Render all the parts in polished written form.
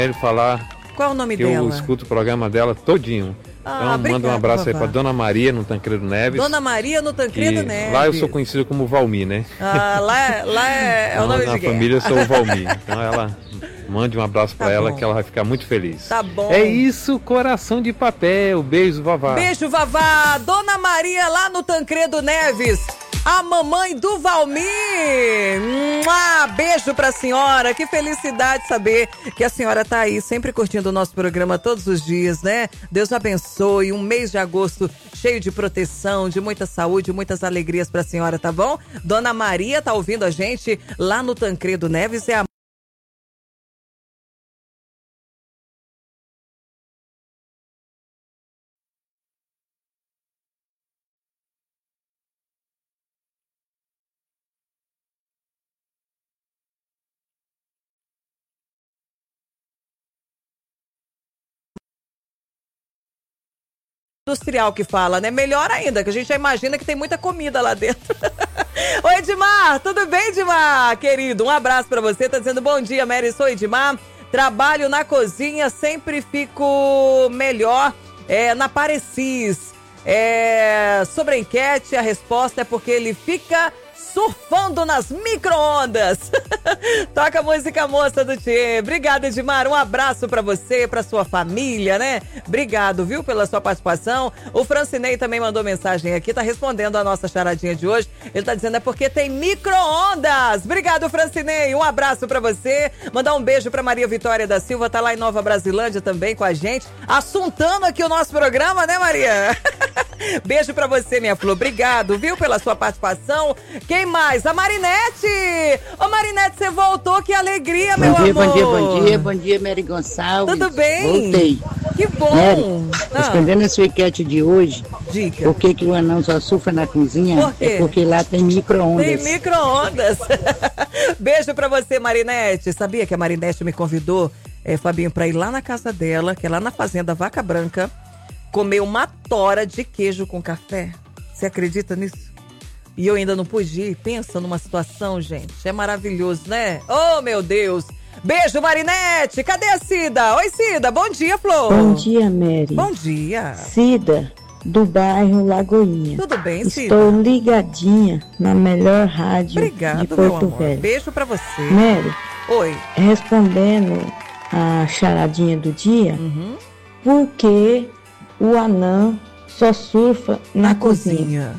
Quero falar. Qual é o nome que dela? Eu escuto o programa dela todinho. Então, manda um abraço aí pra Dona Maria no Tancredo Neves. Dona Maria no Tancredo Neves. Lá eu sou conhecido como Valmir, né? Lá é o nome de quem? Na família eu sou o Valmir. Então ela mande um abraço pra ela, que ela vai ficar muito feliz. Tá bom. É isso, coração de papel. Beijo, Vavá. Beijo, Vavá. Dona Maria lá no Tancredo Neves. A mamãe do Valmir. Beijo pra senhora. Que felicidade saber que a senhora tá aí sempre curtindo o nosso programa todos os dias, né? Deus abençoe. Um mês de agosto cheio de proteção, de muita saúde, muitas alegrias pra senhora, tá bom? Dona Maria tá ouvindo a gente lá no Tancredo Neves. É a industrial que fala, né? Melhor ainda, que a gente já imagina que tem muita comida lá dentro. Oi, Edmar, tudo bem, Edmar? Querido, um abraço pra você. Tá dizendo bom dia, Mary, sou Edmar. Trabalho na cozinha, sempre fico melhor na Parecis. Sobre a enquete, a resposta é porque ele fica surfando nas micro-ondas. Toca a música Moça do Tchê. Obrigada, Edmar. Um abraço pra você, pra sua família, né? Obrigado, viu, pela sua participação. O Francinei também mandou mensagem aqui, tá respondendo a nossa charadinha de hoje. Ele tá dizendo porque tem micro-ondas. Obrigado, Francinei. Um abraço pra você. Mandar um beijo pra Maria Vitória da Silva, tá lá em Nova Brasilândia também com a gente. Assuntando aqui o nosso programa, né, Maria? Beijo pra você, minha flor. Obrigado, viu, pela sua participação. Quem mais? A Marinete! Ô, Marinete, você voltou, que alegria, meu amor! Bom dia, Mary Gonçalves. Tudo bem? Voltei. Que bom! Mary, respondendo a sua enquete de hoje, dica. Por que o anão só surfa na cozinha? Por quê? É porque lá tem micro-ondas. Tem micro-ondas! Beijo pra você, Marinete. Sabia que a Marinete me convidou, Fabinho, pra ir lá na casa dela, que é lá na Fazenda Vaca Branca, comer uma tora de queijo com café? Você acredita nisso? E eu ainda não pude ir. Pensa numa situação, gente. É maravilhoso, né? Oh, meu Deus. Beijo, Marinete. Cadê a Cida? Oi, Cida. Bom dia, Flor. Bom dia, Mary. Bom dia. Cida, do bairro Lagoinha. Tudo bem, Cida? Estou ligadinha na melhor rádio de Porto Velho. Beijo pra você. Mary. Oi. Respondendo a charadinha do dia, por que o anão só surfa na cozinha?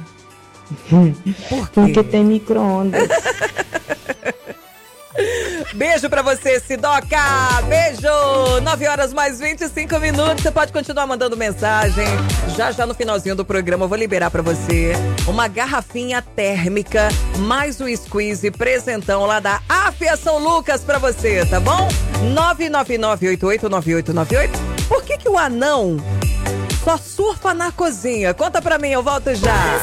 Por quê? Porque tem micro-ondas. Beijo pra você, Sidoca. Beijo. 9h mais 25 minutos. Você pode continuar mandando mensagem. Já no finalzinho do programa eu vou liberar pra você uma garrafinha térmica mais um squeeze presentão lá da Afia São Lucas pra você, tá bom? 999889898. Por que o anão só surfa na cozinha? Conta pra mim, eu volto já.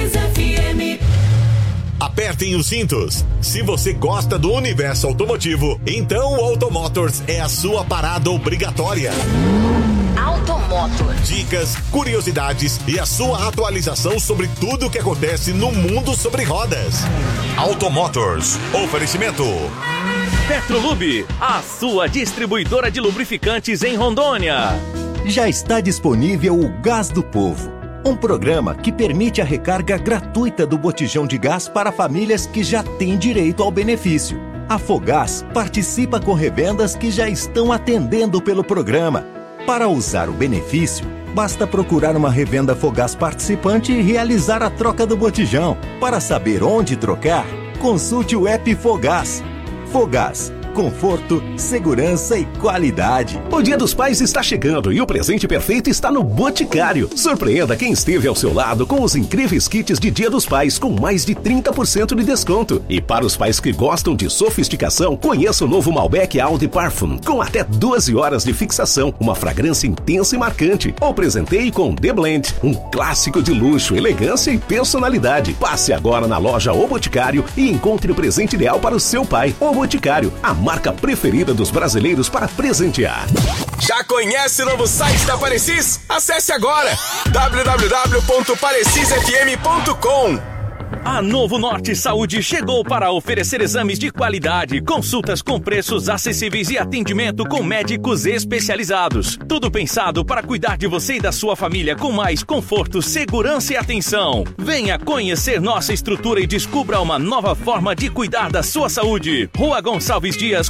Apertem os cintos. Se você gosta do universo automotivo, então o Automotors é a sua parada obrigatória. Automotors. Dicas, curiosidades e a sua atualização sobre tudo o que acontece no mundo sobre rodas. Automotors. Oferecimento. Petrolube, a sua distribuidora de lubrificantes em Rondônia. Já está disponível o Gás do Povo, um programa que permite a recarga gratuita do botijão de gás para famílias que já têm direito ao benefício. A Fogás participa com revendas que já estão atendendo pelo programa. Para usar o benefício, basta procurar uma revenda Fogás participante e realizar a troca do botijão. Para saber onde trocar, consulte o app Fogás. Fogás. Conforto, segurança e qualidade. O Dia dos Pais está chegando e o presente perfeito está no Boticário. Surpreenda quem esteve ao seu lado com os incríveis kits de Dia dos Pais com mais de 30% de desconto. E para os pais que gostam de sofisticação, conheça o novo Malbec Eau de Parfum com até 12 horas de fixação, uma fragrância intensa e marcante. Ou presenteie com The Blend, um clássico de luxo, elegância e personalidade. Passe agora na loja O Boticário e encontre o presente ideal para o seu pai. O Boticário, a marca preferida dos brasileiros para presentear. Já conhece o novo site da Parecis? Acesse agora www.parecisfm.com. A Novo Norte Saúde chegou para oferecer exames de qualidade, consultas com preços acessíveis e atendimento com médicos especializados. Tudo pensado para cuidar de você e da sua família com mais conforto, segurança e atenção. Venha conhecer nossa estrutura e descubra uma nova forma de cuidar da sua saúde. Rua Gonçalves Dias,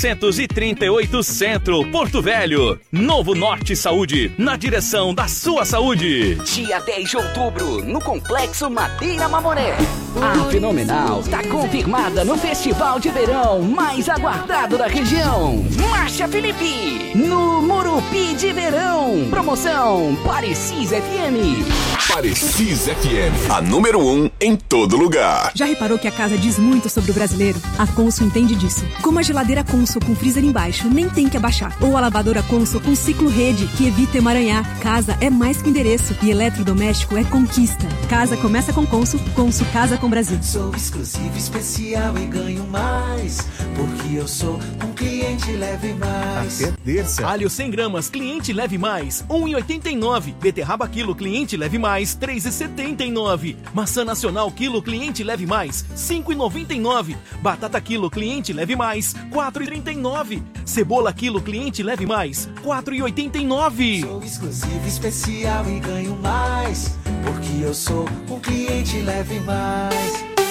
438 Centro, Porto Velho. Novo Norte Saúde, na direção da sua saúde. Dia 10 de outubro, no Complexo Madeira Mamoré. A Fenomenal está confirmada no Festival de Verão mais aguardado da região. Márcia Felipe, no Murupi de Verão. Promoção Parecis FM. Parecis FM, a número 1 em todo lugar. Já reparou que a casa diz muito sobre o brasileiro? A Consul entende disso. Como a geladeira Consul com freezer embaixo, nem tem que abaixar. Ou a lavadora Consul com ciclo rede, que evita emaranhar. Casa é mais que endereço e eletrodoméstico é conquista. Casa começa com Consul, Consul casa com Brasil. Sou exclusivo, especial e ganho mais, porque eu sou um cliente leve mais. Até terça. Alho 100 gramas, cliente leve mais, 1,89. Beterraba quilo, cliente leve mais, 3,79. Maçã nacional quilo, cliente leve mais, 5,99. Batata quilo, cliente leve mais, 4,39. Cebola quilo, cliente leve mais, 4,89. Sou exclusivo, especial e ganho mais, porque eu sou um cliente leve mais.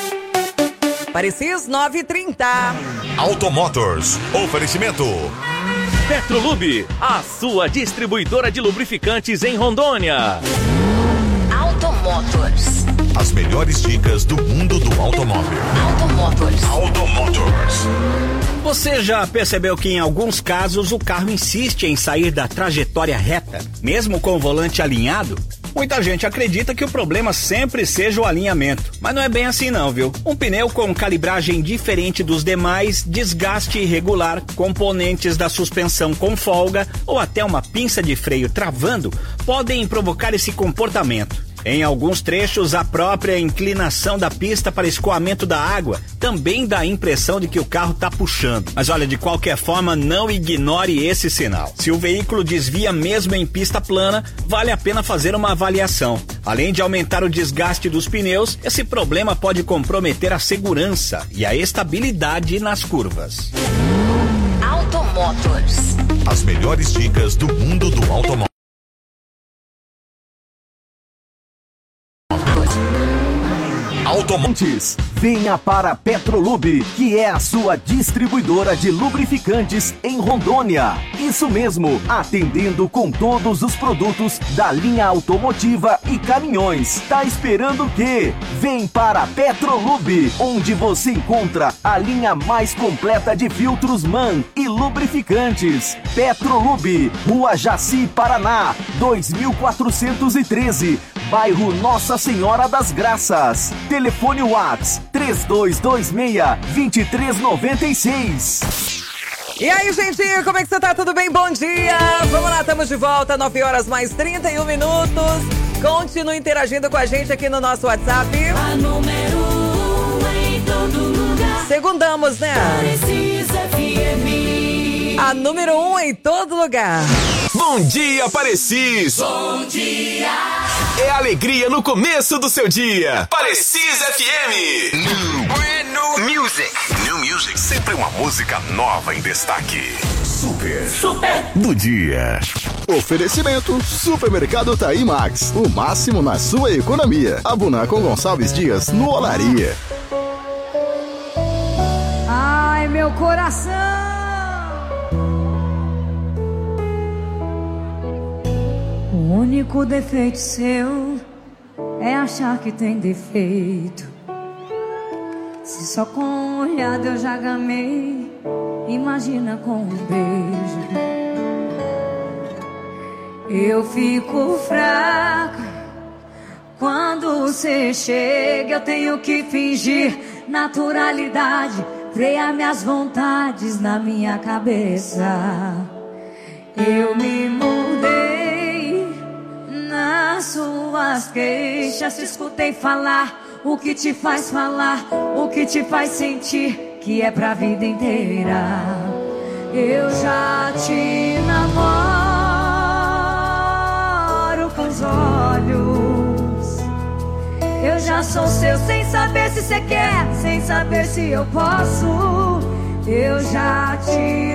Parecis 9h30. Automotors, oferecimento. Petrolube, a sua distribuidora de lubrificantes em Rondônia. Automotors. As melhores dicas do mundo do automóvel. Automotors. Automotors. Você já percebeu que em alguns casos o carro insiste em sair da trajetória reta, mesmo com o volante alinhado? Muita gente acredita que o problema sempre seja o alinhamento, mas não é bem assim não, viu? Um pneu com calibragem diferente dos demais, desgaste irregular, componentes da suspensão com folga ou até uma pinça de freio travando podem provocar esse comportamento. Em alguns trechos, a própria inclinação da pista para escoamento da água também dá a impressão de que o carro está puxando. Mas olha, de qualquer forma, não ignore esse sinal. Se o veículo desvia mesmo em pista plana, vale a pena fazer uma avaliação. Além de aumentar o desgaste dos pneus, esse problema pode comprometer a segurança e a estabilidade nas curvas. Automotors. As melhores dicas do mundo do automóvel. Automontes, venha para a Petrolube, que é a sua distribuidora de lubrificantes em Rondônia. Isso mesmo, atendendo com todos os produtos da linha automotiva e caminhões. Tá esperando o quê? Vem para a Petrolube, onde você encontra a linha mais completa de filtros MAN e lubrificantes. Petrolube, Rua Jaci, Paraná, 2413, bairro Nossa Senhora das Graças. Telefone WhatsApp 3226-2396. E aí, gente, como é que você tá? Tudo bem? Bom dia! Vamos lá, estamos de volta, 9 horas mais 31 minutos. Continue interagindo com a gente aqui no nosso WhatsApp. A número 1 em todo lugar. Segundamos, né? Parecis FM. A número 1 em todo lugar. Bom dia, Parecis! Bom dia! É alegria no começo do seu dia. Parecis FM. New Music. New Music. Sempre uma música nova em destaque. Super do dia. Oferecimento Supermercado Taí Max. O máximo na sua economia. Abuna com Gonçalves Dias no Olaria. Ai, meu coração. O único defeito seu é achar que tem defeito. Se só com um olhar eu já gamei, imagina com um beijo. Eu fico fraca quando você chega. Eu tenho que fingir naturalidade, frear minhas vontades na minha cabeça. Eu me mudei nas suas queixas, te escutei falar o que te faz falar, o que te faz sentir que é pra vida inteira. Eu já te namoro com os olhos, eu já já sou seu sem saber se cê quer, sem saber se eu posso. Eu já te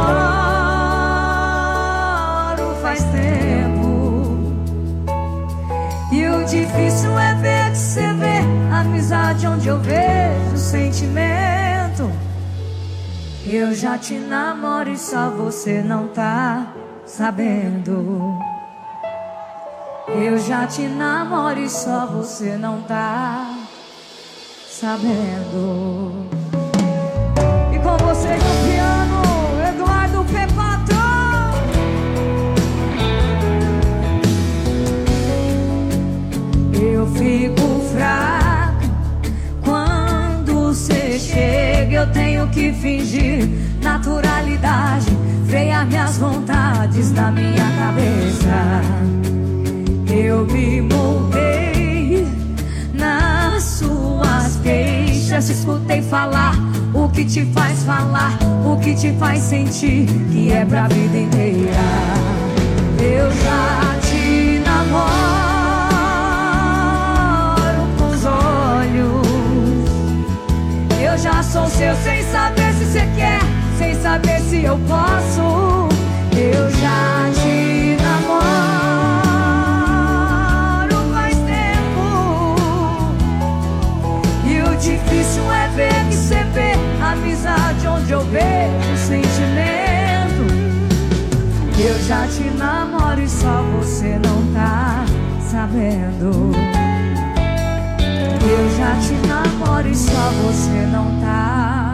namoro faz tempo. E o difícil é ver que cê vê amizade onde eu vejo sentimento. Eu já te namoro e só você não tá sabendo. Eu já te namoro e só você não tá sabendo. E com vocês no piano, Eduardo Pepato. Eu fico fraca quando cê chega. Eu tenho que fingir naturalidade, frear minhas vontades da minha cabeça. Eu me moldei nas suas queixas. Escutei falar o que te faz falar, o que te faz sentir que é pra vida inteira. Eu já te namoro com os olhos. Eu já sou seu sem saber se cê quer, sem saber se eu posso. Eu já te namoro faz tempo. E o difícil é ver que cê vê amizade onde eu vejo sentimento. Eu já te namoro e só você não tá sabendo. Eu já te namoro e só você não tá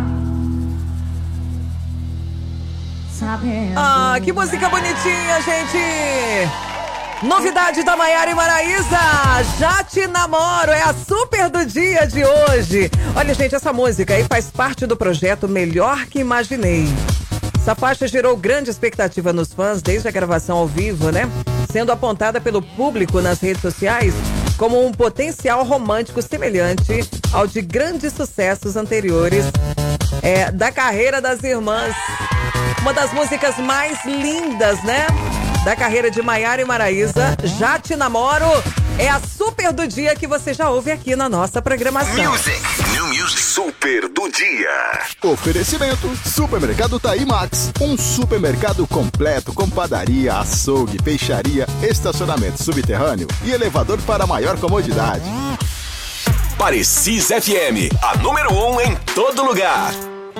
sabendo. Ah, que música bonitinha, gente! Novidade da Maiara e Maraísa, Já Te Namoro, é a super do dia de hoje. Olha, gente, essa música aí faz parte do projeto Melhor Que Imaginei. Essa faixa gerou grande expectativa nos fãs desde a gravação ao vivo, né? Sendo apontada pelo público nas redes sociais como um potencial romântico semelhante ao de grandes sucessos anteriores da carreira das irmãs. Uma das músicas mais lindas, né? Da carreira de Maiara e Maraísa, Já Te Namoro, é a super do dia que você já ouve aqui na nossa programação. New Music Super do dia. Oferecimento Supermercado Taí Max, um supermercado completo com padaria, açougue, peixaria, estacionamento subterrâneo e elevador para maior comodidade. Parecisa FM, a número 1 em todo lugar.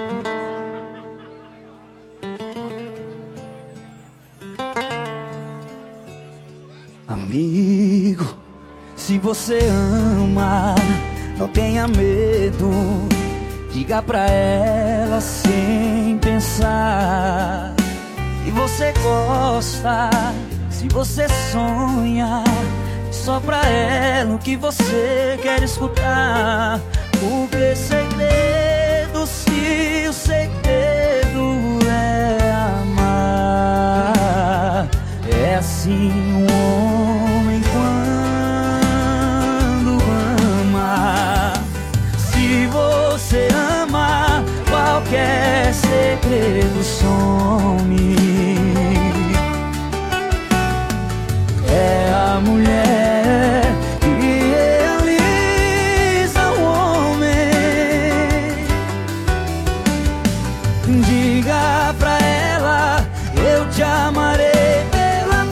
Amigo, se você ama, não tenha medo. Diga pra ela sem pensar. E você gosta, se você sonha, só pra ela o que você quer escutar. Porque segredo, se o segredo é amar, é assim um homem quando ama. Se você ama, qualquer segredo some. É a mulher que realiza o homem. Diga pra ela, eu te amarei pela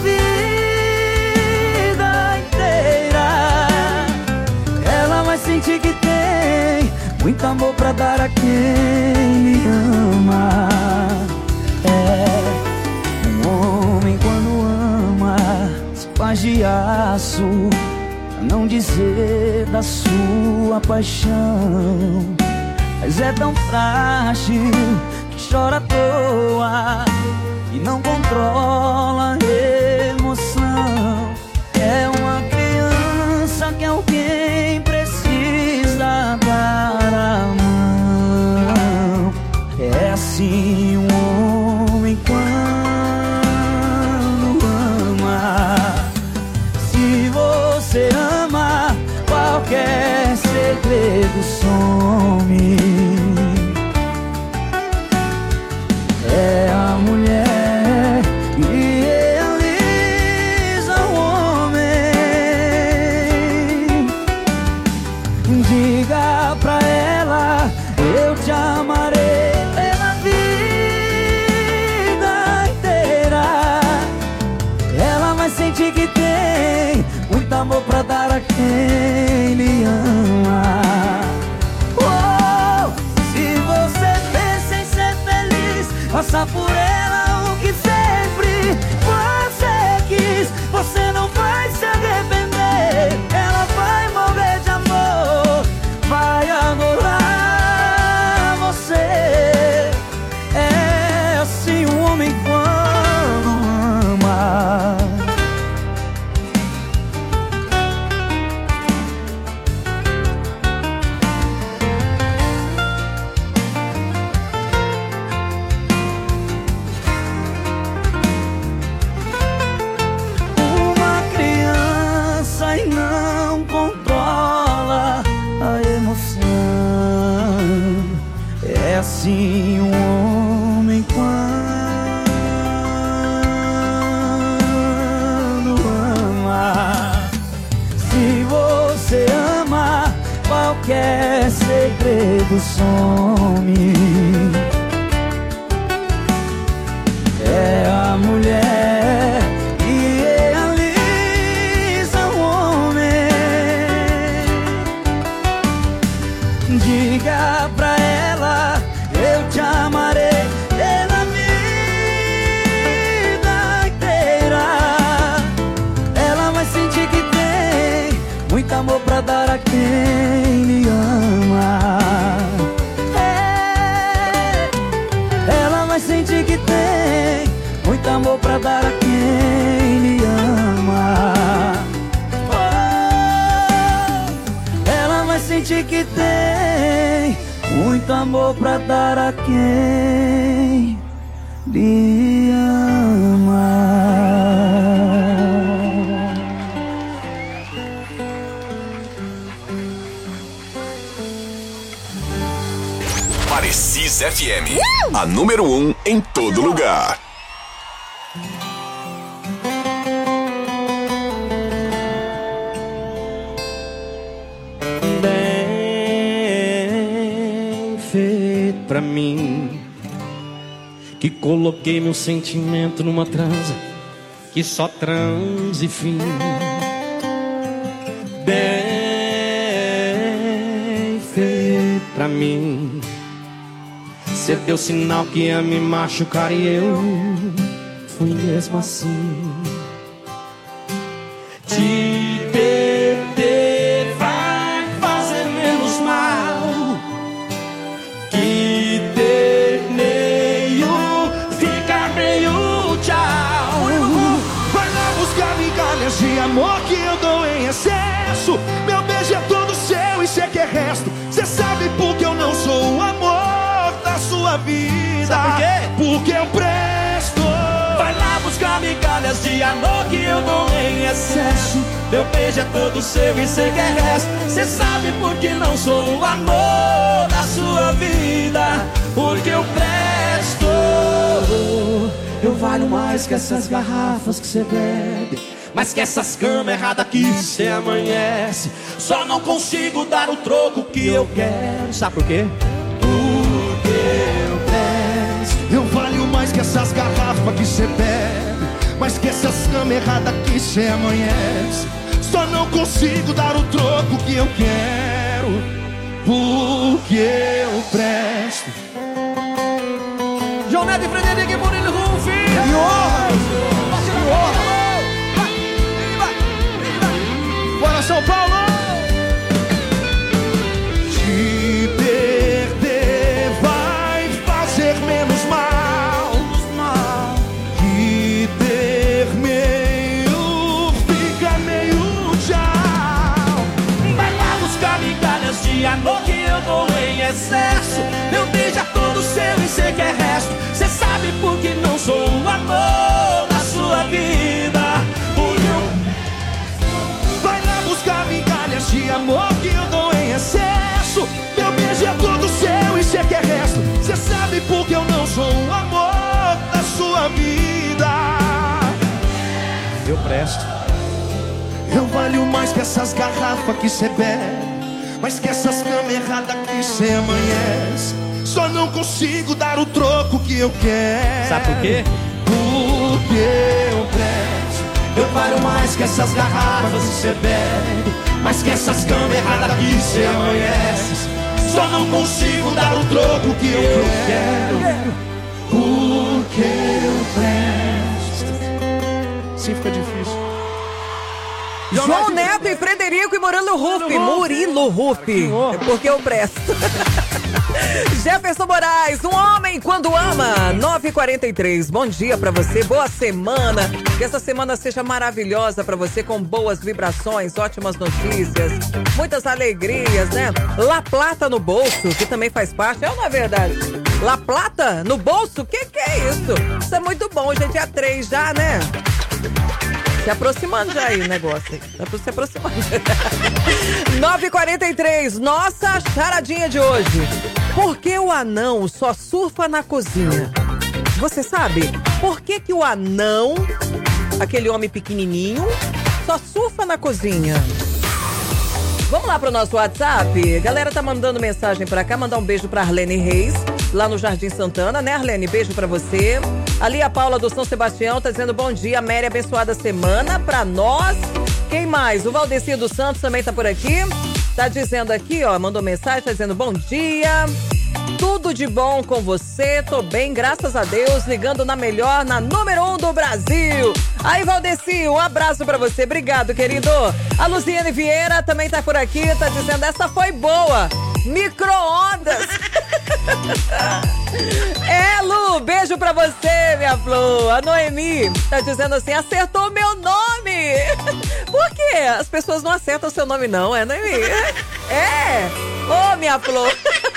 vida inteira. Ela vai sentir que tem muito amor pra dar a quem lhe ama. É um homem quando ama se faz de aço, pra não dizer da sua paixão. Mas é tão frágil que chora à toa e não controla a emoção. É uma criança que alguém precisa dar a mão. É assim um homem quando ama. Se você ama, qualquer segredo some. É a mulher que realiza o homem. quem lhe ama. Se você pensa em ser feliz, faça por ela o que sempre você quis. Você não vai se arrepender. Ela vai morrer de amor, vai adorar você. É assim um homem quando ama. Uma criança e não controla a emoção. É assim um homem quando ama. Se você ama, qualquer segredo some. É a mulher que realiza o homem. Diga pra ela, eu te amarei pela vida inteira. Ela vai sentir que tem muito amor pra dar a quem lhe ama. Ela vai sentir que tem muito amor pra dar a quem lhe ama. Ela vai sentir que tem muito amor pra dar a quem lhe ama. Parecis FM, a número 1 em todo lugar. Bem feito pra mim, que coloquei meu sentimento numa transa, que só transa e fim. Bem feito pra mim, cê deu sinal que ia me machucar e eu fui mesmo assim. Te perder vai fazer menos mal que ter meio, ficar meio tchau. Vai lá buscar migalhas de amor que eu dou em excesso. Meu beijo é todo seu e cê quer resto. Cê sabe por que eu não sou o amor da sua vida. Sabe por quê? Porque eu presto. Vai lá buscar migalhas de amor que eu dou em excesso. Meu beijo é todo seu e cê quer resto. Cê sabe por que não sou o amor da sua vida. Porque eu presto. Eu valho mais que essas garrafas que cê bebe, mais que essas camas erradas que cê amanhece. Só não consigo dar o troco que eu quero. Sabe por quê? Porque eu presto. Eu valho mais que essas garrafas que cê bebe, mais que essas camas erradas que cê amanhece. Só não consigo dar o troco que eu quero. Porque eu presto. João Neto e Frederico e Murilo Rufi. Bora São Paulo! Te perder vai fazer menos mal que ter meio, fica meio tchau. Vai lá buscar migalhas de amor que eu dou em excesso. Meu beijo é todo seu e cê quer resto. Cê sabe por que não sou o amor da sua vida. Vai lá buscar migalhas de amor que eu dou em excesso. Meu beijo é todo seu e cê quer resto. Cê sabe por que eu não sou o amor da sua vida. Eu presto. Eu valho mais que essas garrafas que cê bebe, mais que essas camas erradas que cê amanhece. Só não consigo dar o troco que eu quero. Sabe por quê? Porque eu presto. Eu valho mais que essas garrafas que cê bebe, Mas que essas camas erradas aqui cê amanhece. Só não consigo dar o troco que eu quero, porque eu presto. Sim, fica difícil. João Neto e Frederico e Murilo Ruff. É porque eu presto. Jefferson Moraes, um homem quando ama. 9h43. Bom dia pra você, boa semana. Que essa semana seja maravilhosa pra você, com boas vibrações, ótimas notícias, muitas alegrias, né? La Plata no bolso, que também faz parte, não é verdade? La Plata no bolso? Que é isso? Isso é muito bom, gente. É 3 já, né? Se aproximando já aí o negócio aí. Tá se aproximando. 9h43, nossa charadinha de hoje. Por que o anão só surfa na cozinha? Você sabe? Por que o anão, aquele homem pequenininho, só surfa na cozinha? Vamos lá pro nosso WhatsApp. A galera tá mandando mensagem pra cá. Mandar um beijo pra Arlene Reis, lá no Jardim Santana, né, Arlene? Beijo pra você. Ali a Paula do São Sebastião tá dizendo bom dia, Mary, abençoada semana pra nós. Quem mais? O Valdeci dos Santos também tá por aqui. Tá dizendo aqui, ó, mandou mensagem, tá dizendo bom dia. Tudo de bom com você, tô bem, graças a Deus, ligando na melhor, na número 1 do Brasil. Aí, Valdeci, um abraço pra você, obrigado, querido. A Luziane Vieira também tá por aqui, tá dizendo, essa foi boa. Micro-ondas. Lu, beijo pra você, minha flor. A Noemi tá dizendo assim, acertou meu nome. Por quê? As pessoas não acertam o seu nome não, Noemi? Ô, minha flor.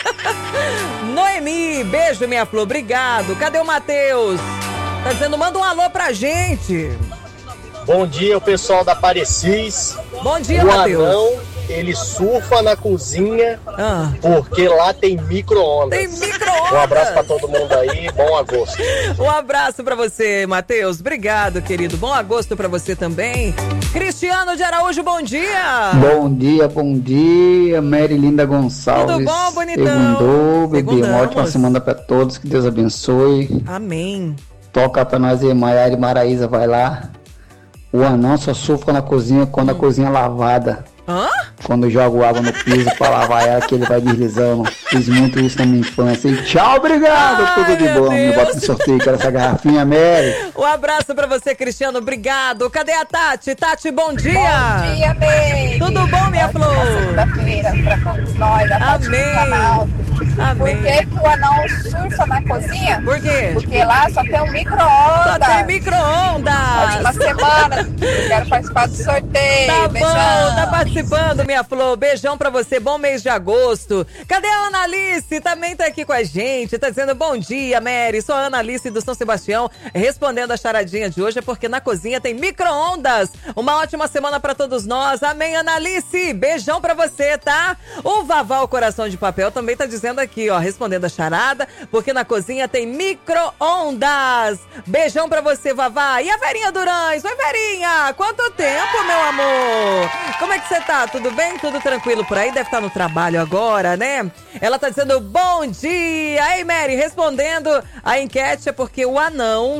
Noemi, beijo, minha flor, obrigado. Cadê o Matheus? Tá dizendo, manda um alô pra gente. Bom dia, o pessoal da Parecis. Bom dia, Matheus. O anão, ele surfa na cozinha porque lá tem micro-ondas. Tem micro-ondas. Um abraço pra todo mundo aí, bom agosto. Um abraço pra você, Matheus. Obrigado, querido. Bom agosto pra você também. Cristiano de Araújo, bom dia. Bom dia, Mary Linda Gonçalves. Tudo bom, bonitão? Segundou, bebê. Uma ótima semana pra todos, que Deus abençoe. Amém. Toca pra nós aí, Maiara e Maraísa, vai lá. O anão só surfa na cozinha quando a cozinha é lavada. Quando eu jogo água no piso pra lavar ela, que ele vai deslizando. Fiz muito isso na minha infância. E tchau, obrigado. Tudo de bom. Me bota no sorteio, quero essa garrafinha, Mary. Um abraço pra você, Cristiano. Obrigado. Cadê a Tati? Tati, bom dia. Bom dia, Mary. Tudo bom, minha flor? Segunda-feira pra todos nós. Amém. Amém. Por que o anão surfa na cozinha? Por quê? Porque lá só tem um micro-ondas. Só tem micro-ondas. Ótima semana. Quero participar do sorteio. Tá beijão. bom, tá participando, minha flor. Beijão pra você, bom mês de agosto. Cadê a Ana Alice? Também tá aqui com a gente, tá dizendo bom dia, Mary. Sou a Ana Alice do São Sebastião, respondendo a charadinha de hoje, é porque na cozinha tem micro-ondas. Uma ótima semana pra todos nós. Amém, Ana Alice. Beijão pra você, tá? O Vaval Coração de Papel também tá dizendo aqui, ó, respondendo a charada, porque na cozinha tem micro-ondas. Beijão pra você, Vavá. E a Verinha Durães? Oi, Verinha. Quanto tempo, meu amor? Como é que você tá? Tudo bem? Tudo tranquilo por aí? Deve estar no trabalho agora, né? Ela tá dizendo bom dia. Aí, Mary, respondendo a enquete, é porque o anão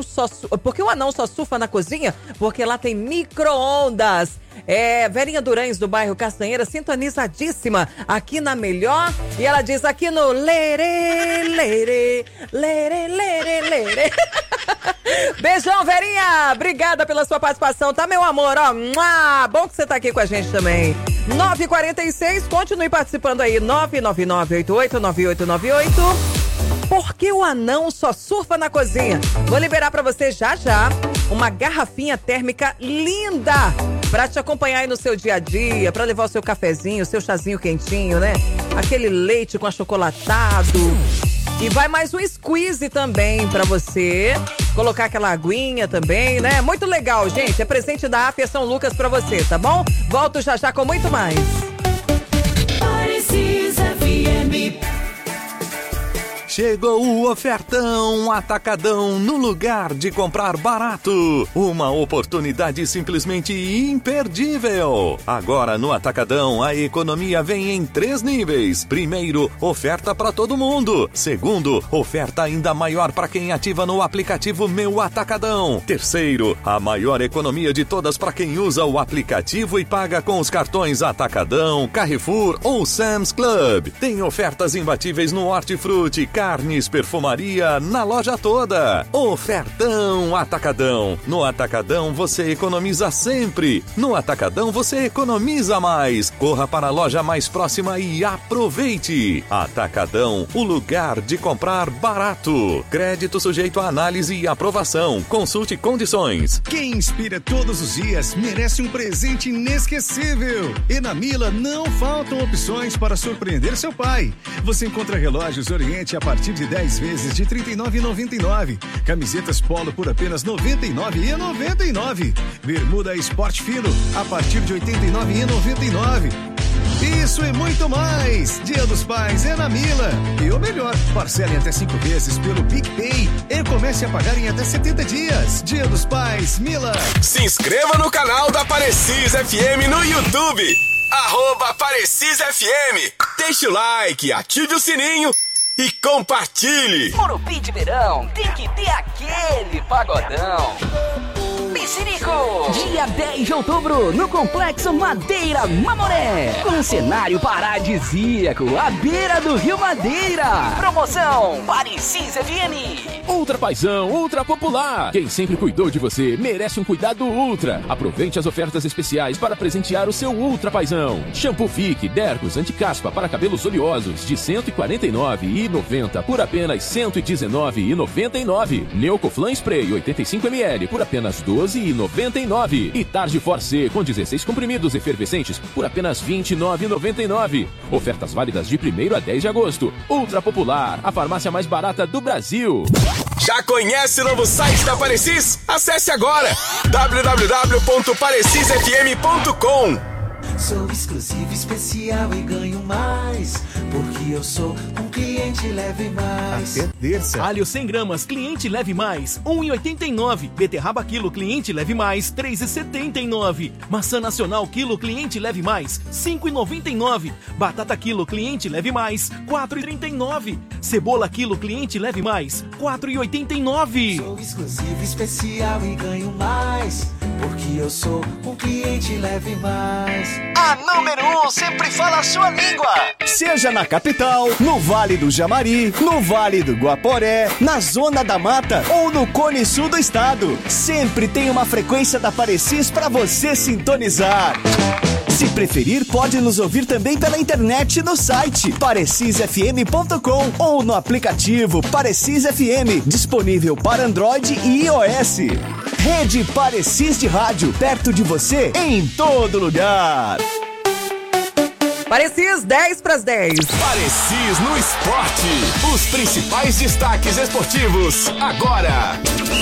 só surfa na cozinha porque lá tem micro-ondas. Verinha Durães, do bairro Castanheira, sintonizadíssima aqui na Melhor. E ela diz aqui no Lerê, Lerê, Lerê, Lerê, Lerê. Beijão, Verinha. Obrigada pela sua participação, tá, meu amor? Ó, bom que você tá aqui com a gente também. 9h46, continue participando aí. 999889898. Por que o anão só surfa na cozinha? Vou liberar pra você já uma garrafinha térmica linda pra te acompanhar aí no seu dia a dia, pra levar o seu cafezinho, o seu chazinho quentinho, né? Aquele leite com achocolatado. E vai mais um squeeze também pra você colocar aquela aguinha também, né? Muito legal, gente. É presente da APA São Lucas pra você, tá bom? Volto já com muito mais. Chegou o ofertão Atacadão no lugar de comprar barato. Uma oportunidade simplesmente imperdível. Agora no Atacadão a economia vem em 3 níveis. Primeiro, oferta para todo mundo. Segundo, oferta ainda maior para quem ativa no aplicativo Meu Atacadão. Terceiro, a maior economia de todas para quem usa o aplicativo e paga com os cartões Atacadão, Carrefour ou Sam's Club. Tem ofertas imbatíveis no Hortifruti, carnes, perfumaria, na loja toda. Ofertão Atacadão. No Atacadão você economiza sempre. No Atacadão você economiza mais. Corra para a loja mais próxima e aproveite. Atacadão, o lugar de comprar barato. Crédito sujeito a análise e aprovação. Consulte condições. Quem inspira todos os dias merece um presente inesquecível. E na Mila não faltam opções para surpreender seu pai. Você encontra relógios Oriente a partir de 10 vezes de R$ 39,99. Camisetas Polo por apenas R$ 99,99. Bermuda Esporte Fino a partir de R$ 89,99. Isso e muito mais! Dia dos Pais é na Mila. E o melhor, parcele até 5 vezes pelo PicPay e comece a pagar em até 70 dias. Dia dos Pais, Mila. Se inscreva no canal da Parecis FM no YouTube. @ParecisFM. Deixe o like, ative o sininho e compartilhe. Morumbi de verão tem que ter aquele pagodão. Piscinico, dia 10 de outubro, no Complexo Madeira Mamoré, com um cenário paradisíaco à beira do Rio Madeira. Promoção Parecis FM. Ultra Paizão, Ultra Popular. Quem sempre cuidou de você merece um cuidado ultra. Aproveite as ofertas especiais para presentear o seu Ultra Paizão. Shampoo Vic, Dercos, Anticaspa para cabelos oleosos de R$ 149,90 por apenas R$ 119,99. Neocoflan Spray 85ml por apenas R$ 12,99. E Tarde Force com 16 comprimidos efervescentes por apenas R$ 29,99. Ofertas válidas de 1º a 10 de agosto. Ultra Popular, a farmácia mais barata do Brasil. Já conhece o novo site da Parecis? Acesse agora www.parecisfm.com. Sou exclusivo, especial e ganho mais, porque eu sou um cliente leve mais. Até terça. Alho 100 gramas, cliente leve mais, R$ 1,89. Beterraba quilo, cliente leve mais, R$ 3,79. Maçã nacional quilo, cliente leve mais, R$ 5,99. Batata quilo, cliente leve mais, R$ 4,39. Cebola quilo, cliente leve mais, R$ 4,89. Sou exclusivo, especial e ganho mais, porque eu sou um cliente leve mais. A número 1 sempre fala a sua língua. Seja na capital, no Vale do Jamari, no Vale do Guaporé, na Zona da Mata ou no Cone Sul do estado, sempre tem uma frequência da Parecis para você sintonizar. Se preferir, pode nos ouvir também pela internet no site parecisfm.com ou no aplicativo Parecis FM, disponível para Android e iOS. Rede Parecis de rádio, perto de você, em todo lugar. Parecis, 10 para as 10. Parecis no esporte. Os principais destaques esportivos, agora.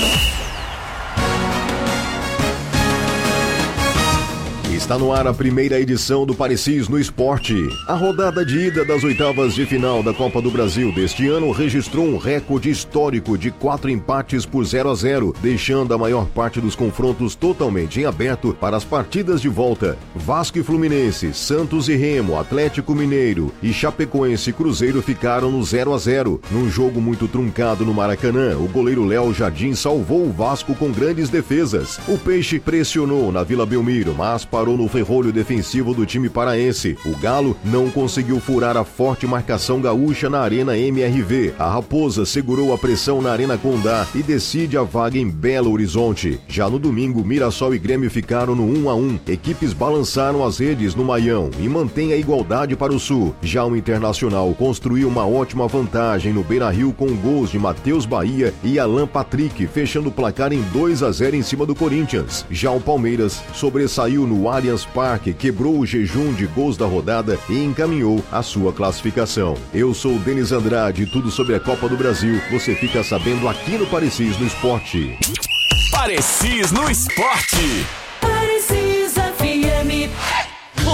Está no ar a primeira edição do Parecis no Esporte. A rodada de ida das oitavas de final da Copa do Brasil deste ano registrou um recorde histórico de 4 empates por 0-0, deixando a maior parte dos confrontos totalmente em aberto para as partidas de volta. Vasco e Fluminense, Santos e Remo, Atlético Mineiro e Chapecoense e Cruzeiro ficaram no 0-0. Num jogo muito truncado no Maracanã, o goleiro Léo Jardim salvou o Vasco com grandes defesas. O Peixe pressionou na Vila Belmiro, mas parou no ferrolho defensivo do time paraense. O Galo não conseguiu furar a forte marcação gaúcha na Arena MRV. A Raposa segurou a pressão na Arena Condá e decide a vaga em Belo Horizonte. Já no domingo, Mirassol e Grêmio ficaram no 1-1. Equipes balançaram as redes no Maião e mantém a igualdade para o Sul. Já o Internacional construiu uma ótima vantagem no Beira-Rio com gols de Matheus Bahia e Alan Patrick, fechando o placar em 2-0 em cima do Corinthians. Já o Palmeiras sobressaiu no Allianz Parque, quebrou o jejum de gols da rodada e encaminhou a sua classificação. Eu sou o Denis Andrade e tudo sobre a Copa do Brasil você fica sabendo aqui no Parecis no Esporte. Parecis no Esporte. Parecis FM.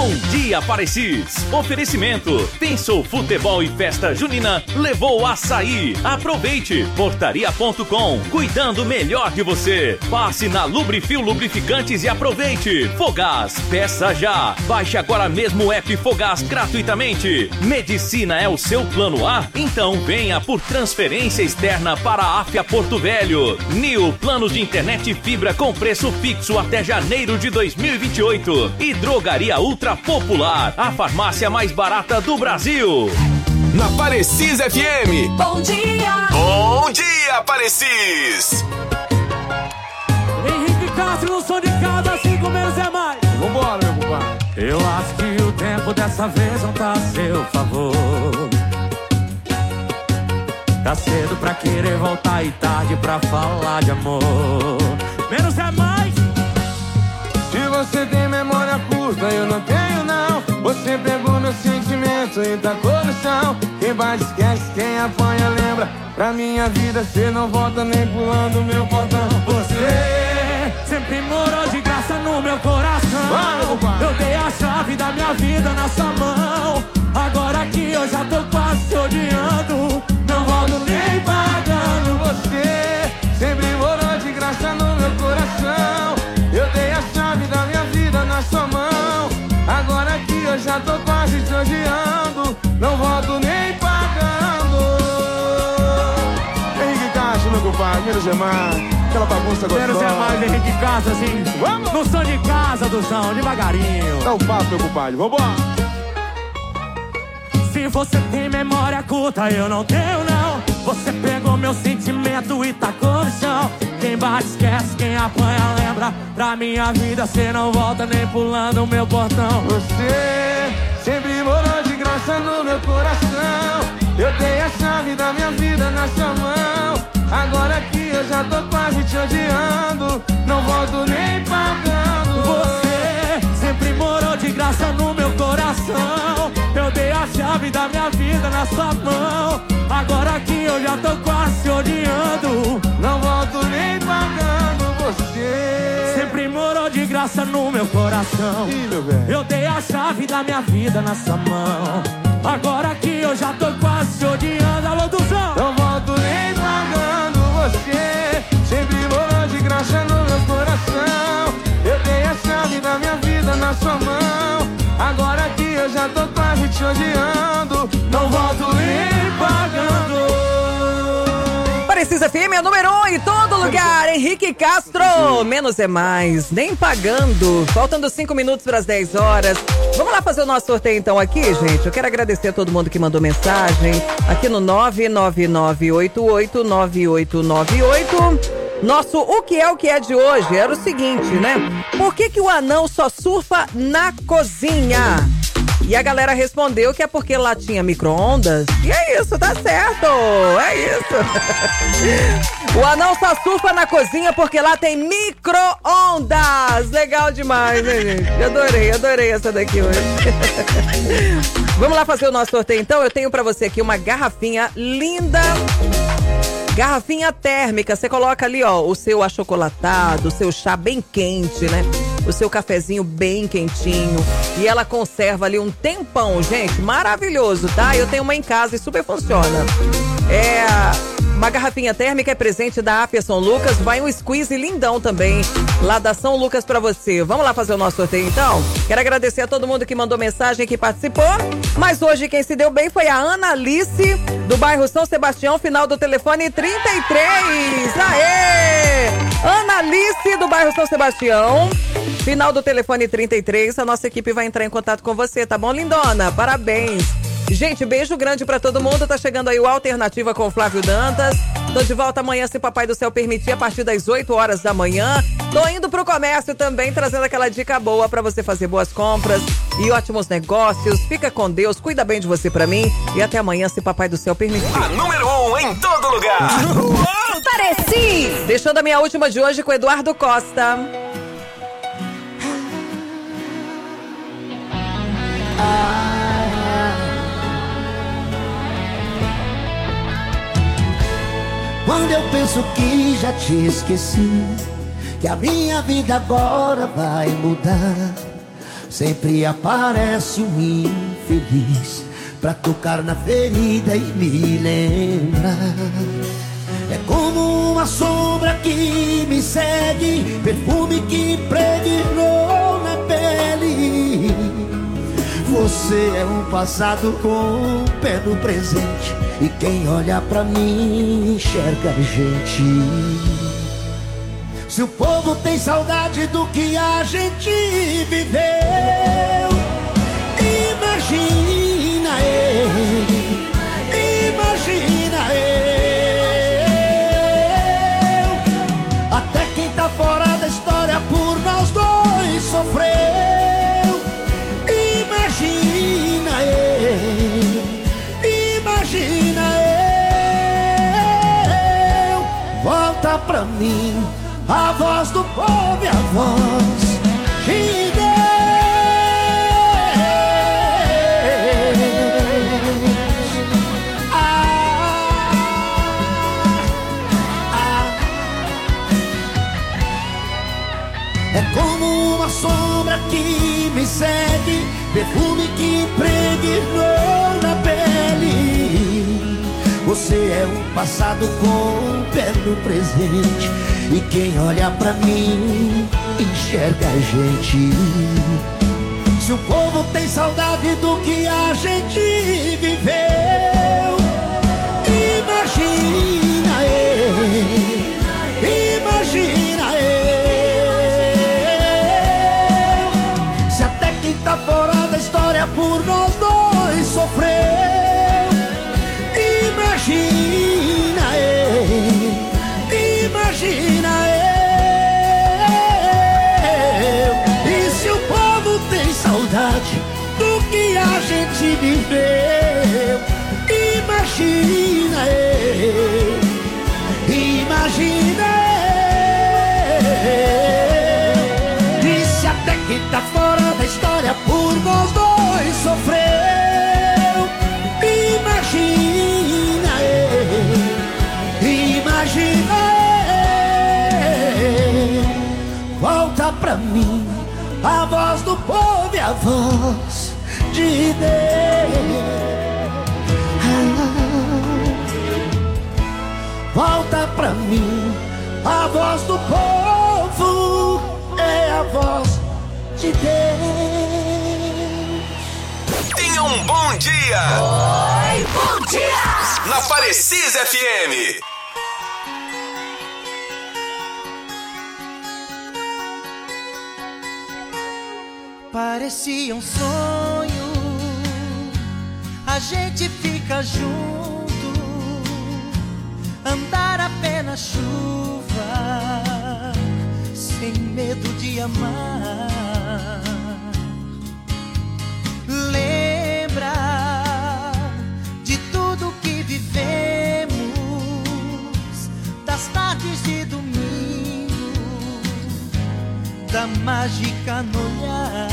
Bom dia, Parecis. Oferecimento. Pensou futebol e festa junina? Levou açaí. Aproveite. Portaria.com. Cuidando melhor de você. Passe na Lubrifil Lubrificantes e aproveite. Fogás. Peça já. Baixe agora mesmo o app Fogás gratuitamente. Medicina é o seu plano A? Então venha por transferência externa para a Áfia Porto Velho. Nil, planos de internet e fibra com preço fixo até janeiro de 2028. E Drogaria Ultra Popular, a farmácia mais barata do Brasil. Na Parecis FM. Bom dia! Bom dia, Parecis! Henrique Castro no som de casa, 5 menos é mais. Vambora, meu compadre. Eu acho que o tempo dessa vez não tá a seu favor. Tá cedo pra querer voltar e tarde pra falar de amor. Menos é mais. Se você tem memória curta, eu não tenho não. Você pegou meu sentimento e tacou no chão. Quem bate esquece, quem apanha lembra. Pra minha vida cê não volta nem pulando meu portão. Você sempre morou de graça no meu coração. Eu dei a chave da minha vida na sua mão. Agora que eu já tô quase te odiando, não volto nem pagando. Você sempre morou de graça no meu coração. Eu dei a chave da minha vida na sua mão. Agora que eu já tô quase te odiando, não volto nem pagando. Henrique Castro, meu compadre, menos é mais. Aquela bagunça gostosa. Menos é mais, Henrique Castro, assim. Vamos! No som de casa, do som, devagarinho. Dá um papo, meu compadre, vambora! Se você tem memória curta, eu não tenho não. Você pegou meu sentimento e tacou no chão. Quem bate esquece, quem apanha lembra. Pra minha vida cê não volta nem pulando o meu portão. Você sempre morou de graça no meu coração. Eu dei a chave da minha vida na sua mão. Agora que eu já tô quase te odiando, não volto nem pagando. Você sempre morou de graça no meu coração. Eu dei a chave da minha vida na sua mão. Agora que eu já tô quase te odiando, não volto nem pagando. Você sempre morou de graça no meu coração. Eu dei a chave da minha vida na sua mão. Agora que eu já tô quase te odiando. Alô, Duzão! Não volto nem pagando. Você sempre morou de graça no meu coração. Eu dei a chave da minha vida na sua mão. Agora que eu já tô quase te odiando, não volto nem pagando. Parecis FM é número 1 em todo lugar. Henrique Castro, menos é mais, nem pagando. Faltando 5 minutos para as 10 horas. Vamos lá fazer o nosso sorteio então aqui, gente. Eu quero agradecer a todo mundo que mandou mensagem aqui no 999889898. Nosso o que é de hoje era o seguinte, né? Por que o anão só surfa na cozinha? E a galera respondeu que é porque lá tinha micro-ondas. E é isso, tá certo! É isso! O anão só surfa na cozinha porque lá tem micro-ondas! Legal demais, né, gente? Adorei essa daqui hoje. Vamos lá fazer o nosso sorteio, então? Eu tenho pra você aqui uma garrafinha linda. Garrafinha térmica, você coloca ali, ó, o seu achocolatado, o seu chá bem quente, né? O seu cafezinho bem quentinho. E ela conserva ali um tempão, gente, maravilhoso, tá? Eu tenho uma em casa e super funciona. Uma garrafinha térmica é presente da Áfia São Lucas. Vai um squeeze lindão também lá da São Lucas pra você. Vamos lá fazer o nosso sorteio então? Quero agradecer a todo mundo que mandou mensagem, que participou. Mas hoje quem se deu bem foi a Ana Alice, do bairro São Sebastião, final do telefone 33. Aê! Ana Alice, do bairro São Sebastião, final do telefone 33. A nossa equipe vai entrar em contato com você, tá bom, lindona? Parabéns! Gente, beijo grande pra todo mundo. Tá chegando aí o Alternativa com o Flávio Dantas. Tô de volta amanhã, se papai do céu permitir, a partir das 8 horas da manhã. Tô indo pro comércio também, trazendo aquela dica boa pra você fazer boas compras e ótimos negócios. Fica com Deus, cuida bem de você pra mim. E até amanhã, se papai do céu permitir. A número 1 em todo lugar. Pareci! Deixando a minha última de hoje com Eduardo Costa. Quando eu penso que já te esqueci, que a minha vida agora vai mudar, sempre aparece um infeliz pra tocar na ferida e me lembrar. É como uma sombra que me segue, perfume que impregnou na pele. Você é um passado com o pé no presente, e quem olha pra mim enxerga a gente. Se o povo tem saudade do que a gente viveu, imagina ele, imagina eu. Até quem tá fora da história por nós dois sofreu. Imagina eu, imagina eu. Volta pra mim a voz do povo e a voz de Deus. É como uma sombra que me segue, perfume que impregnou na pele. Você é um passado com o pé no presente, e quem olha pra mim enxerga a gente. Se o povo tem saudade do que a gente viveu, imagina ele, imagina eu. Se até quem tá fora da história por nós dois sofreu, imagina ele, imagina eu. E se o povo tem saudade do que a gente viveu, imagina eu, imagina eu. E se até quem tá fora da história por nós dois sofreu, imagina eu, imagina eu. Volta pra mim a voz do povo e a voz de Deus. Volta pra mim a voz do povo, é a voz de Deus. Tenha um bom dia! Oi, bom dia! Na Parecisa FM. Parecia um sonho, a gente fica junto, andar a pé na chuva, sem medo de amar. Lembra de tudo que vivemos, das tardes de domingo, da mágica no olhar.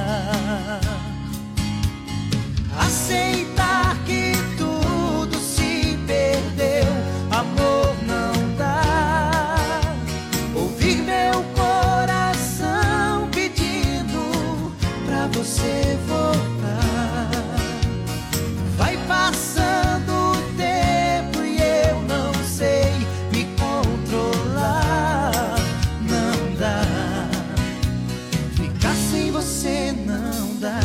Aceitar que tudo se perdeu, amor não dá. Ouvir meu coração pedindo pra você voltar. Vai passando o tempo e eu não sei me controlar. Não dá, ficar sem você não dá.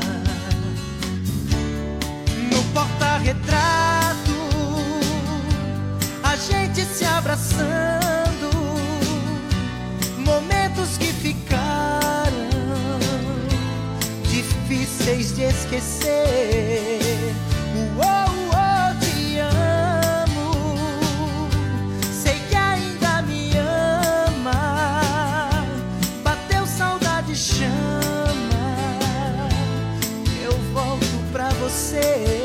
No porta-retrato, a gente se abraçando, momentos que ficaram difíceis de esquecer. Te amo, sei que ainda me ama. Bateu saudade, chama, eu volto pra você.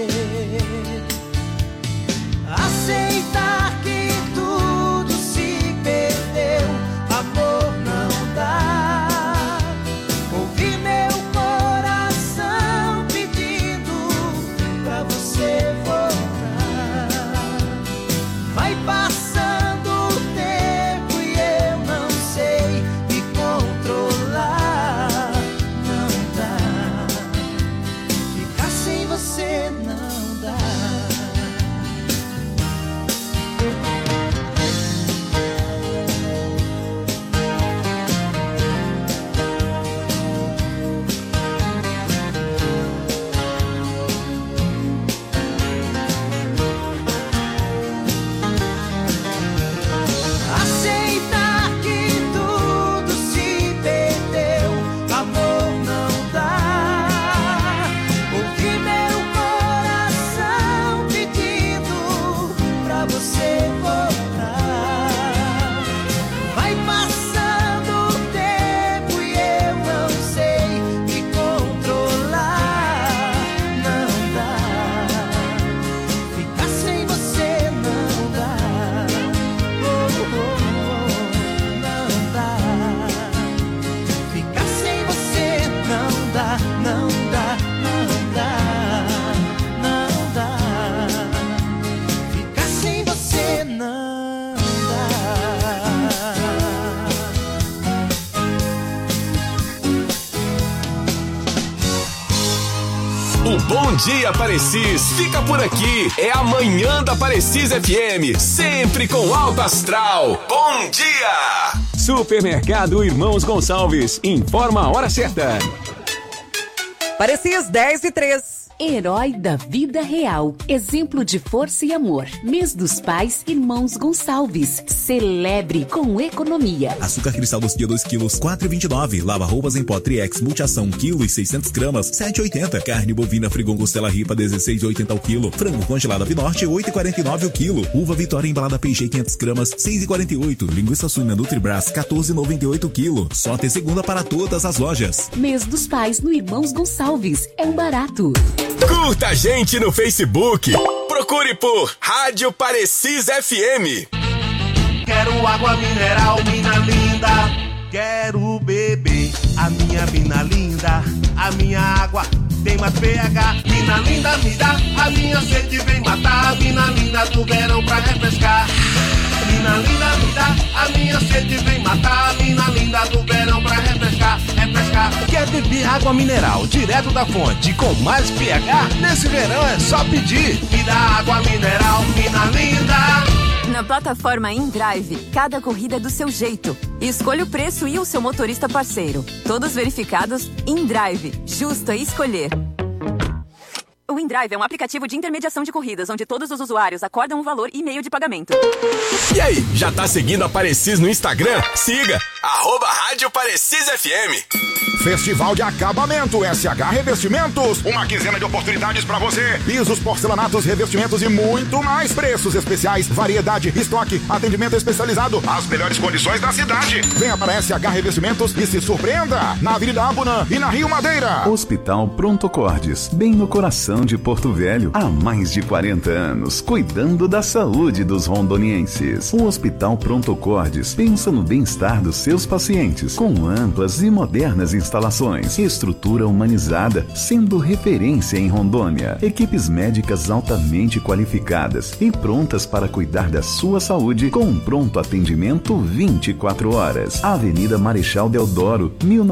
Aceitar que tudo se perdeu, amor não dá. Ouvir meu coração pedindo O Bom Dia Parecis fica por aqui. É a manhã da Parecis FM, sempre com alto astral. Bom dia! Supermercado Irmãos Gonçalves, informa a hora certa. Parecis 10:03. Herói da vida real. Exemplo de força e amor. Mês dos Pais, Irmãos Gonçalves. Celebre com economia. Açúcar cristal doce 2 quilos, 4,29. Lava roupas em pó Triex Multiação, quilo e 600 gramas, 7,80. Carne bovina Frigon Costela Ripa, 16,80 ao quilo. Frango congelado Avinorte, 8,49 ao quilo. Uva Vitória embalada Peixe, 500 gramas, 6,48. Linguiça suína Nutribras, 14,98 ao quilo. Só até segunda para todas as lojas. Mês dos Pais no Irmãos Gonçalves. É um barato. Curta a gente no Facebook. Procure por Rádio Parecis FM. Quero água mineral, mina linda. Quero beber a minha mina linda. A minha água tem mais pH. Mina linda, me dá. A minha sede vem matar. Mina linda do verão pra refrescar. Mina linda, me dá. A minha sede vem matar. Mina linda do verão pra refrescar. Quer beber água mineral direto da fonte com mais pH? Nesse verão é só pedir. Me dá água mineral, mina linda. Na plataforma InDrive, cada corrida é do seu jeito. Escolha o preço e o seu motorista parceiro. Todos verificados. InDrive, justo é escolher. O InDrive é um aplicativo de intermediação de corridas, onde todos os usuários acordam um valor e meio de pagamento. E aí, já tá seguindo a Parecis no Instagram? Siga, @Rádio Parecis FM. Festival de Acabamento SH Revestimentos. Uma quinzena de oportunidades pra você. Pisos, porcelanatos, revestimentos e muito mais. Preços especiais, variedade, estoque, atendimento especializado. As melhores condições da cidade. Venha para SH Revestimentos e se surpreenda. Na Avenida Abunã e na Rio Madeira. Hospital Pronto Cordes, bem no coração de Porto Velho. Há mais de 40 anos, cuidando da saúde dos rondonienses. O Hospital Pronto Cordes pensa no bem-estar dos seus pacientes, com amplas e modernas instalações, estrutura humanizada, sendo referência em Rondônia, equipes médicas altamente qualificadas e prontas para cuidar da sua saúde com um pronto atendimento 24 horas. Avenida Marechal Deodoro,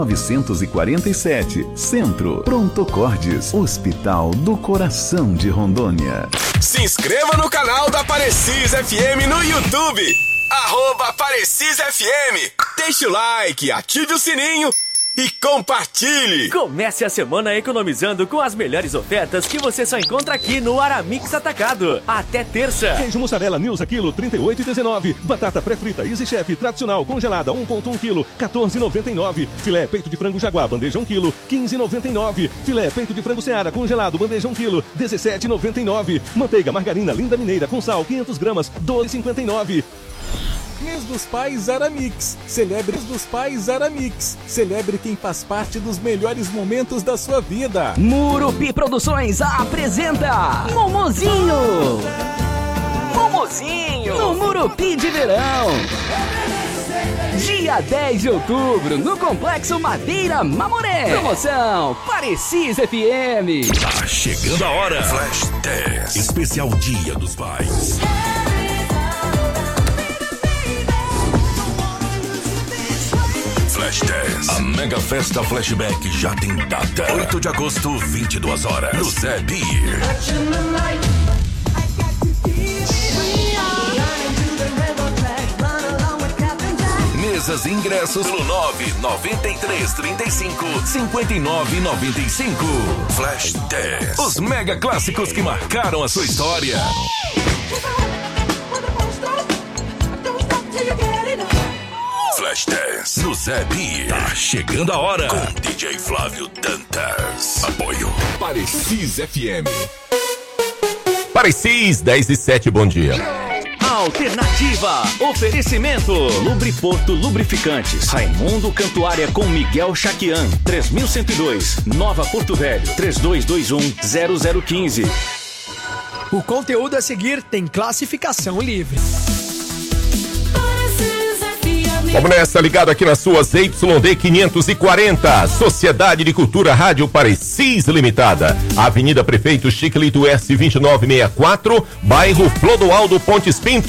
1947, Centro. Pronto Cordes, Hospital do Coração de Rondônia. Se inscreva no canal da Parecis FM no YouTube. @Parecis FM. Deixe o like, ative o sininho e compartilhe! Comece a semana economizando com as melhores ofertas que você só encontra aqui no Aramix Atacado. Até terça. Queijo mussarela Nilza, quilo, 38,19. Batata pré-frita Easy Chef tradicional congelada, 1,1 kg, 14,99. Filé peito de frango Jaguar, bandeja 1 kg, 15,99. Filé peito de frango Seara congelado, bandeja 1 kg, 17,99. Manteiga margarina Linda Mineira com sal, 500 gramas, 12,59. Mês dos Pais Aramix. Celebre dos Pais Aramix. Celebre quem faz parte dos melhores momentos da sua vida. Murupi Produções apresenta Momozinho. Momozinho no Murupi de Verão. Dia 10 de outubro, no Complexo Madeira Mamoré. Promoção Parecis FM. Tá chegando a hora. Flash 10. Especial Dia dos Pais. Flash 10. A mega festa Flashback já tem data. 8 de agosto, 22 horas. No Zé Beer. Mesas e ingressos no 99335-5995. Flash 10. Os mega clássicos que marcaram a sua história. Flash 10 no Zé Beer. Tá chegando a hora. Com DJ Flávio Dantas. Apoio Parecis FM. Parecis 10:07, bom dia. Alternativa. Oferecimento. Lubriporto Lubrificantes. Raimundo Cantuária com Miguel Chaquian. 3102. Nova Porto Velho. 3221-0015. O conteúdo a seguir tem classificação livre. Vamos nessa, ligado aqui nas suas ZYD 540, Sociedade de Cultura Rádio Parecis Limitada, Avenida Prefeito Chiclito S2964, bairro Clodoaldo Pontes Pinto.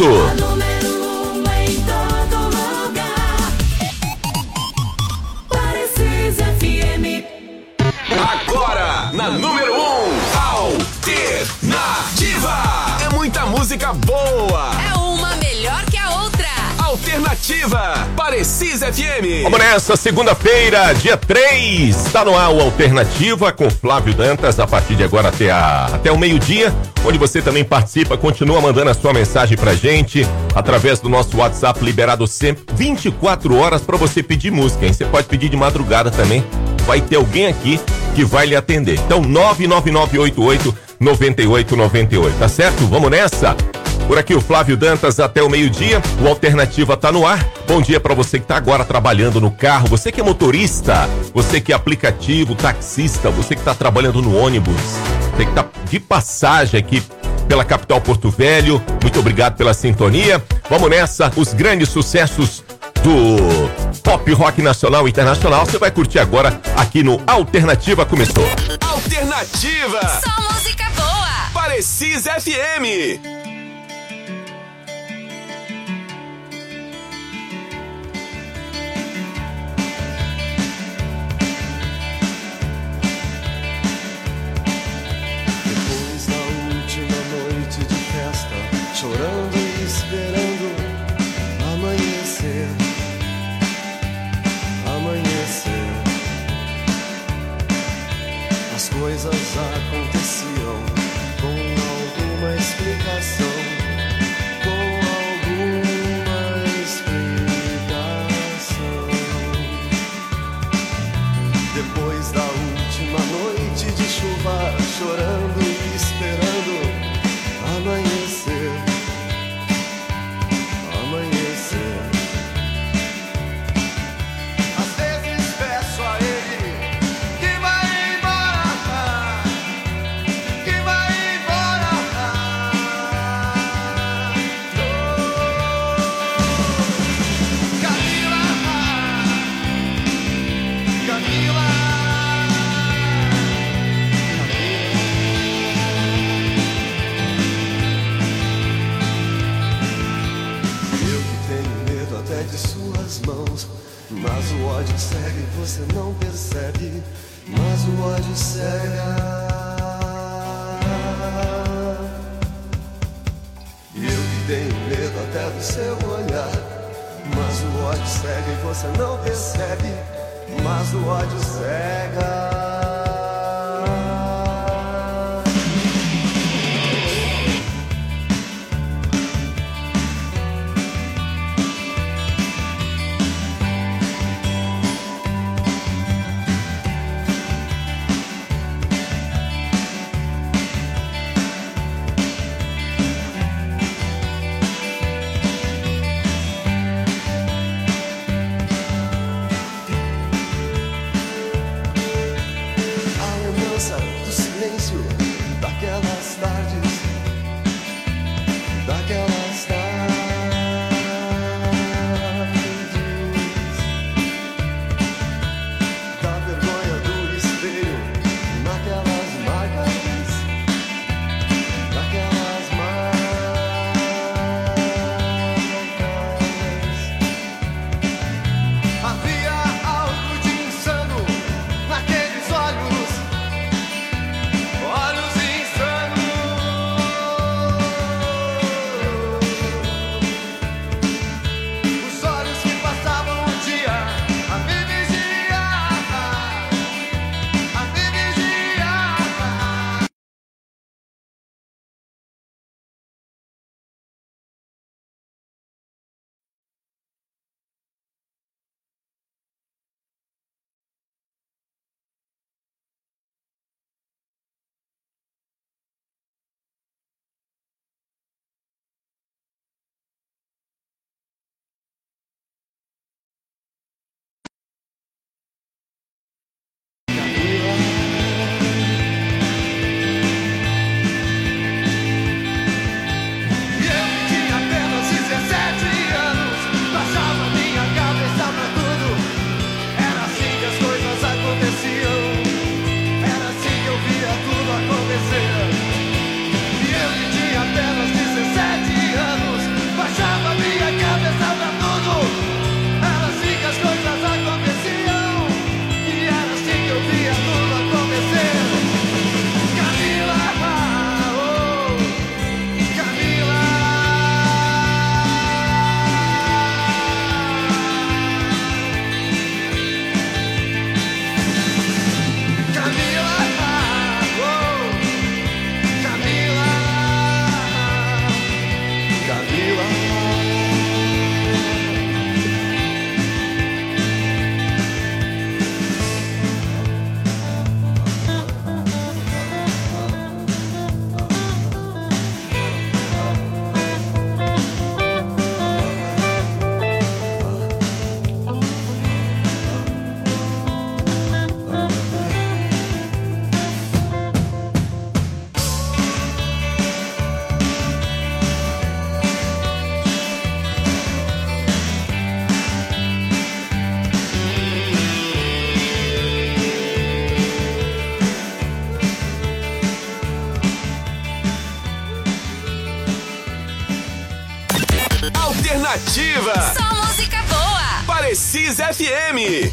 Agora, na número 1. música boa. É uma melhor que a outra. Alternativa, Parecis FM. Vamos nessa, segunda-feira, dia 3. Está no ar o Alternativa com Flávio Dantas, a partir de agora até o meio-dia, onde você também participa, continua mandando a sua mensagem pra gente, através do nosso WhatsApp, liberado sempre 24 horas para você pedir música, hein? Você pode pedir de madrugada também, vai ter alguém aqui que vai lhe atender. Então, 99988-9898, tá certo? Vamos nessa? Por aqui o Flávio Dantas até o meio-dia, o Alternativa tá no ar. Bom dia para você que tá agora trabalhando no carro, você que é motorista, você que é aplicativo, taxista, você que tá trabalhando no ônibus, você que tá de passagem aqui pela capital Porto Velho, muito obrigado pela sintonia. Vamos nessa, os grandes sucessos do pop rock nacional e internacional, você vai curtir agora aqui no Alternativa. Começou. Alternativa. Só música boa. Parecis FM. Chorando e esperando amanhecer, amanhecer. As coisas aconteciam com alguma explicação, com alguma explicação. Depois da última noite de chuva, chorando e esperando amanhecer, amanhecer. Às vezes peço a ele que vai embora, que vai embora. Camila, Camila. De suas mãos, mas o ódio cega e você não percebe, mas o ódio cega. Eu que tenho medo até do seu olhar, mas o ódio cega e você não percebe, mas o ódio cega. Alternativa. Só música boa. Parecis FM.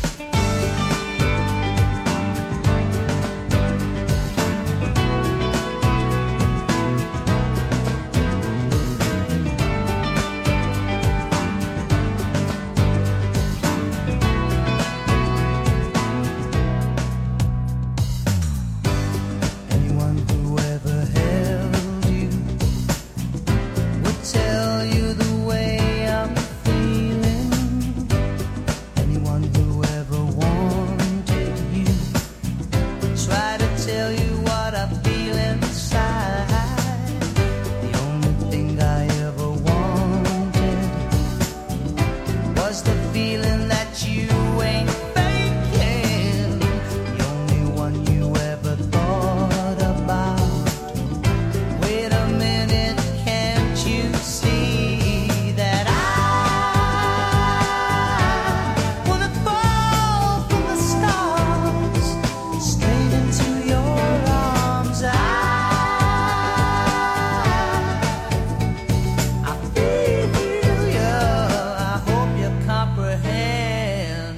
Tell you the way I'm feeling. Anyone who ever wanted you, try to tell you what I feel inside. The only thing I ever wanted was the feeling that you ain't faking. The only one you ever thought about. Wait a minute, can't you see that I wanna fall from the stars straight into your arms? I feel you, I hope you comprehend.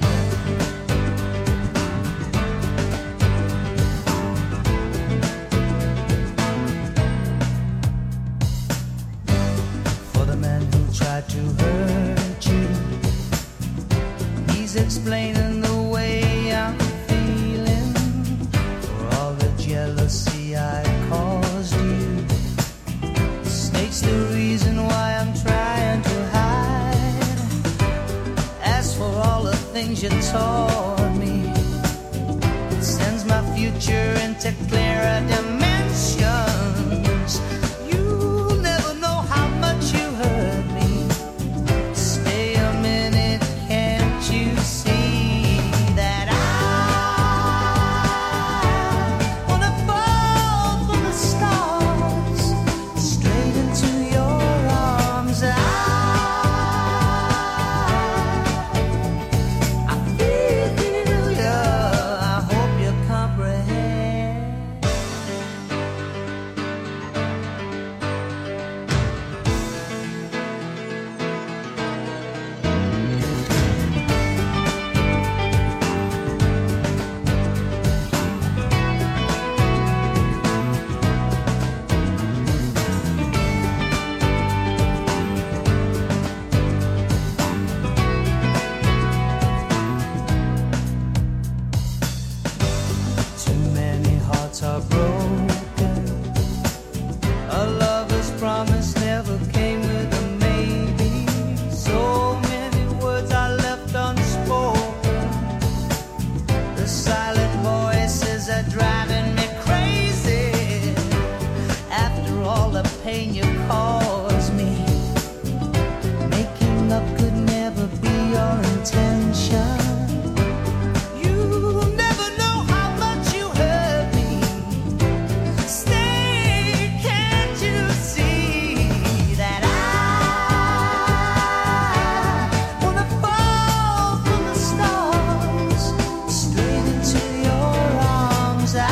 For the man who tried to hurt you, he's explaining the way I'm feeling. For all the jealousy I caused you, states the reason why I'm trying to hide. As for all the things you taught me, it sends my future into clearer dimensions. You'll never know how much you hurt me. Stay a minute, can't you see that I wanna fall from the stars straight into your arms? I feel you, I hope you comprehend. Too many hearts are broken. A lover's promise never came with a maybe. So many words are left unspoken. The silent voices are driving me crazy. After all the pain you caused me, making up could never be your intention. You'll never know how much you hurt me. Stay, can't you see that I wanna fall from the stars straight into your arms? I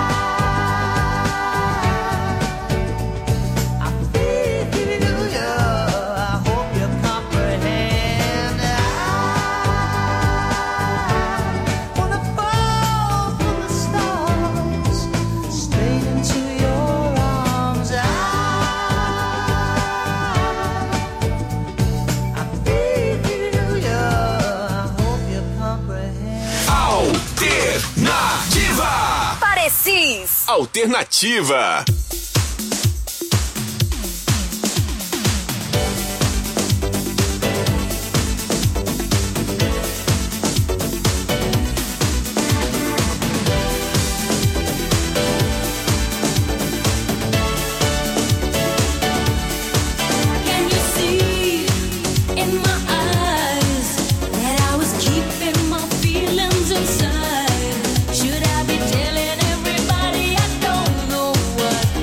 feel you, I hope you comprehend. I wanna fall from the stars straight into your arms. I feel you, I hope you comprehend. Alternativa. Parecis. Alternativa. Can you see in my eyes that I was keeping my feelings inside? Should I be telling everybody I don't know what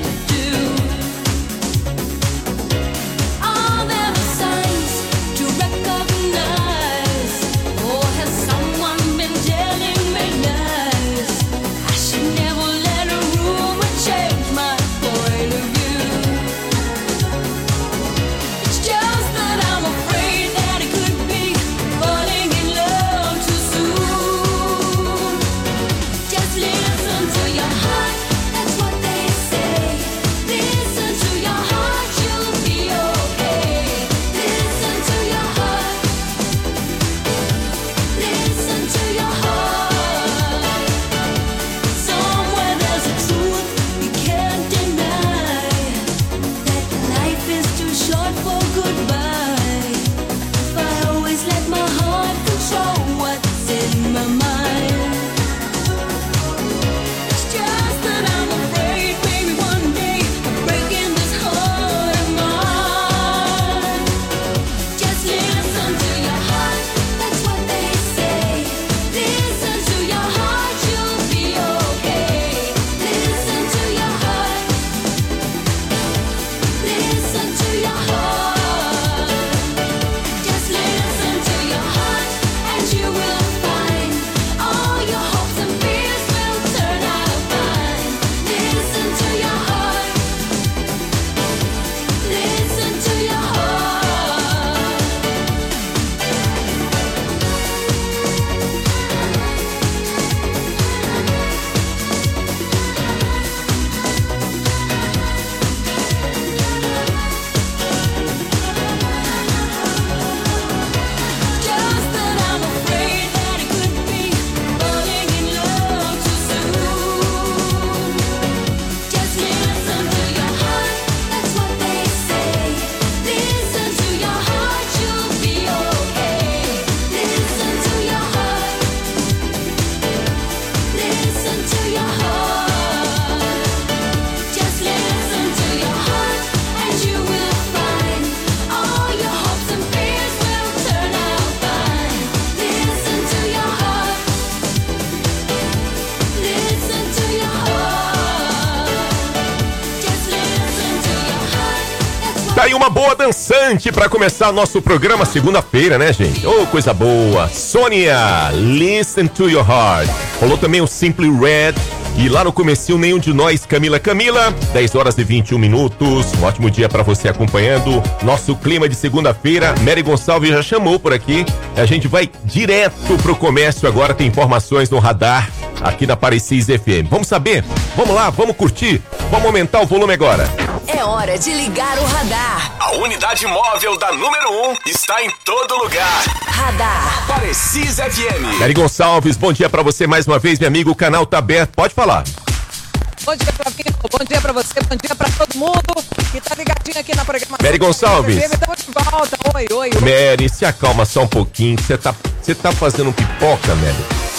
uma boa dançante pra começar nosso programa segunda-feira, né, gente? Oh, coisa boa. Sônia, Listen to Your Heart. Rolou também o Simply Red. E lá no comecinho, Nenhum de Nós, Camila. 10 horas e 21 minutos. Um ótimo dia pra você acompanhando nosso clima de segunda-feira. Mary Gonçalves já chamou por aqui. A gente vai direto pro comércio agora. Tem informações no radar aqui na Parecis FM. Vamos saber? Vamos lá, vamos curtir. Vamos aumentar o volume agora. É hora de ligar o radar. A unidade móvel da número 1 está em todo lugar. Radar. Parecis FM. Mary Gonçalves, bom dia pra você mais uma vez, meu amigo. O canal tá aberto. Pode falar. Bom dia, Flavinho. Bom dia pra você, bom dia pra todo mundo que tá ligadinho aqui na programação. Mary Gonçalves. Estamos de volta. Oi. Mary, se acalma só um pouquinho. Você tá fazendo pipoca, Mary?